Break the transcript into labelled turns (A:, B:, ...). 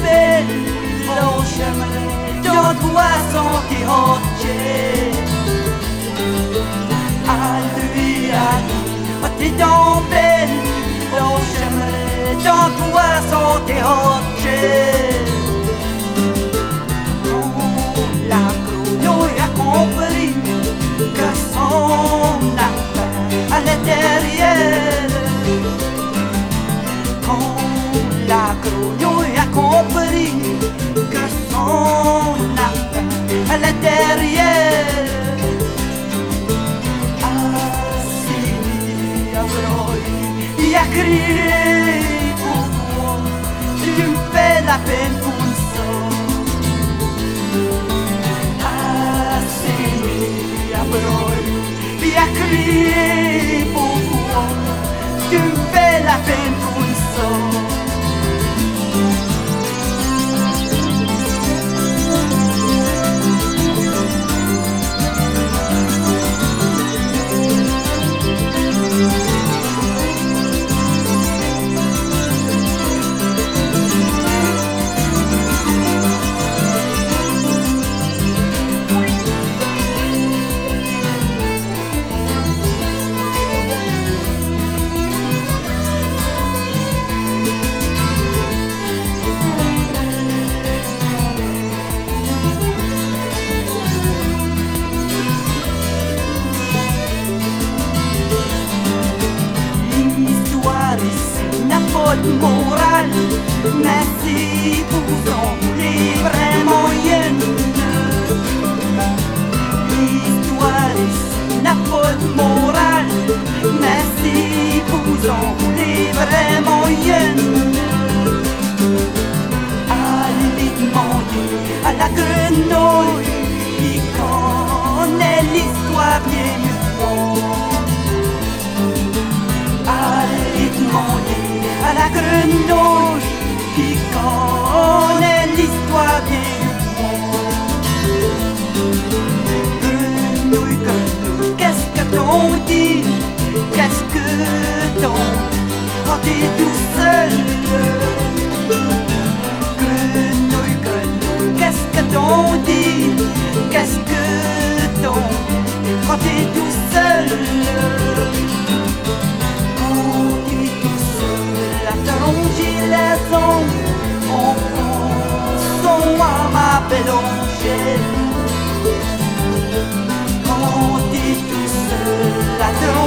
A: bello chemin dans poisson qui roche. À lui, t'es dans bello chemin dans poisson qui roche. La grenouille a compris que son lapin allait derrière. La grenouille a compris que son lapin allait derrière. Assis à Breuil, il a crié pourquoi tu me fais la peine pour ça. Assis à Breuil, il a crié pourquoi tu me fais la peine pour ça. Morale, merci pour les vrais moyennes. L'histoire ici n'a pas de morale, merci pour les vrais moyennes. Allez demander à la grenouille qui connaît l'histoire bien mieux que moi. Allez demander à la grenouille qui connaît l'histoire bien mieux que moi. Grenouille, grenouille, qu'est-ce que t'on dit? Qu'est-ce que t'on quand t'es tout seul? Grenouille, grenouille, qu'est-ce que t'on dit? Qu'est-ce que t'on quand t'es tout seul? On son à ma belle Angèle. Quand t'es tout seul à te